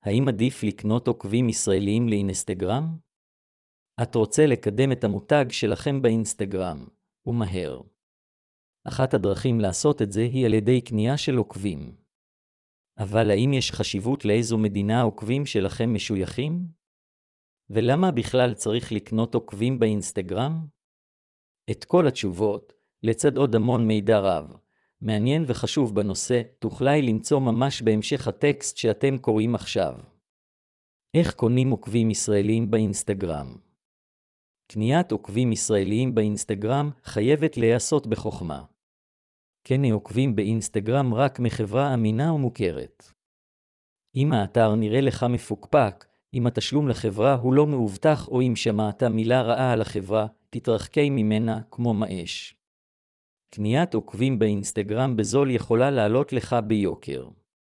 האם עדיף לקנות עוקבים ישראלים לאינסטגרם? את רוצה לקדם את המותג שלכם באינסטגרם, ומהר. אחת הדרכים לעשות את זה היא על ידי קנייה של עוקבים. אבל האם יש חשיבות לאיזו מדינה העוקבים שלכם משויכים? ולמה בכלל צריך לקנות עוקבים באינסטגרם? את כל התשובות, לצד עוד המון מידע רב, מעניין וחשוב בנושא, תוכלי למצוא ממש בהמשך הטקסט שאתם קוראים עכשיו. איך קונים עוקבים ישראלים באינסטגרם? קניית עוקבים ישראליים באינסטגרם חייבת להיעשות בחוכמה. קנה עוקבים באינסטגרם רק מחברה אמינה ומוכרת. אם האתר נראה לך מפוקפק, אם התשלום לחברה הוא לא מאובטח או אם שמעת מילה רעה על החברה, תתרחקי ממנה כמו מאש. קניית עוקבים באינסטגרם בזול יכולה לעלות לך ביוקר.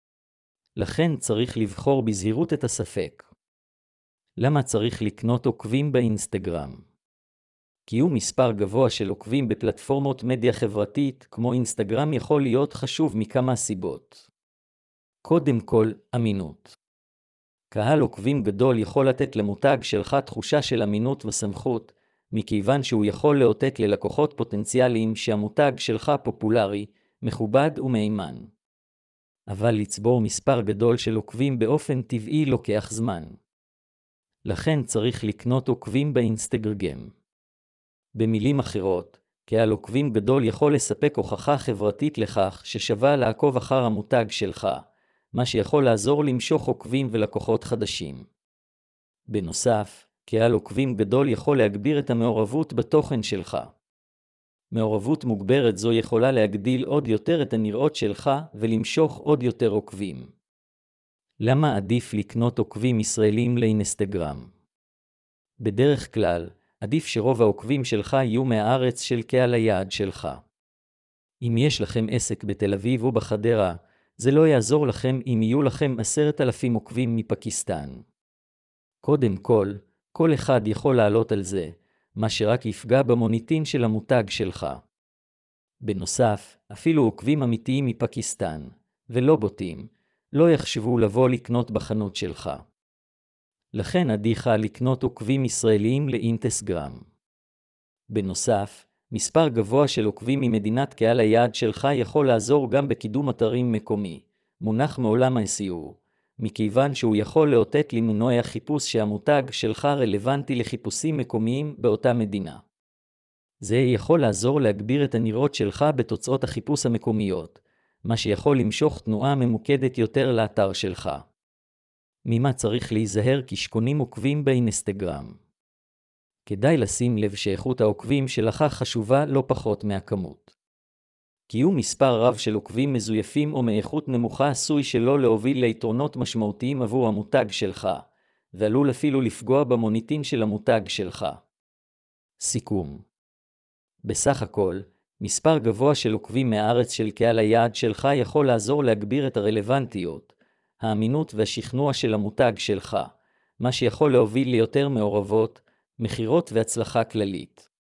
לכן צריך לבחור בזהירות את הספק. למה צריך לקנות עוקבים באינסטגרם? קיום מספר גבוה של עוקבים בפלטפורמות מדיה חברתית כמו אינסטגרם יכול להיות חשוב מכמה סיבות. קודם כל, אמינות. קהל עוקבים גדול יכול לתת למותג שלך תחושה של אמינות וסמכות, מכיוון שהוא יכול לאותת ללקוחות פוטנציאליים שהמותג שלך פופולרי, מכובד ומהימן. אבל לצבור מספר גדול של עוקבים באופן טבעי לוקח זמן. לכן צריך לקנות עוקבים באינסטגרם. במילים אחרות, קהל עוקבים גדול יכול לספק הוכחה חברתית לכך ששווה לעקוב אחר המותג שלך, מה שיכול לעזור למשוך עוקבים ולקוחות חדשים. בנוסף, קהל עוקבים גדול יכול להגביר את המעורבות בתוכן שלך. מעורבות מוגברת זו יכולה להגדיל עוד יותר את הנראות שלך ולמשוך עוד יותר עוקבים. למה עדיף לקנות עוקבים ישראלים לאינסטגרם? בדרך כלל, עדיף שרוב העוקבים שלך יהיו מהארץ של קהל היעד שלך. אם יש לכם עסק בתל אביב או בחדרה, זה לא יעזור לכם אם יהיו לכם 10,000 עוקבים מפקיסטן. קודם כל אחד יכול לעלות על זה, מה שרק יפגע במוניטין של המותג שלך. בנוסף, אפילו עוקבים אמיתיים מפקיסטן, ולא בוטים, לא יחשבו לבוא לקנות בחנות שלך. לכן עדיף לקנות עוקבים ישראליים לאינסטגרם. בנוסף, מספר גבוה של עוקבים ממדינת קהל היעד שלך יכול לעזור גם בקידום אתרים מקומי, מונח מעולם ה-SEO, מכיוון שהוא יכול לאותת למנועי החיפוש שהמותג שלך רלוונטי לחיפושים מקומיים באותה מדינה. זה יכול לעזור להגביר את הנראות שלך בתוצאות החיפוש המקומיות, מה שיכול למשוך תנועה ממוקדת יותר לאתר שלך. ממה צריך להיזהר כשקונים עוקבים באינסטגרם? כדאי לשים לב שאיכות העוקבים שלך חשובה לא פחות מהכמות. קיום מספר רב של עוקבים מזויפים או מאיכות נמוכה עשוי שלא להוביל ליתרונות משמעותיים עבור המותג שלך, ועלול אפילו לפגוע במוניטין של המותג שלך. סיכום. בסך הכל, מספר גבוה של עוקבים מהארץ של קהל היעד שלך יכול לעזור להגביר את הרלוונטיות, האמינות והשכנוע של המותג שלך, מה שיכול להוביל ליותר מעורבות, מחירות והצלחה כללית.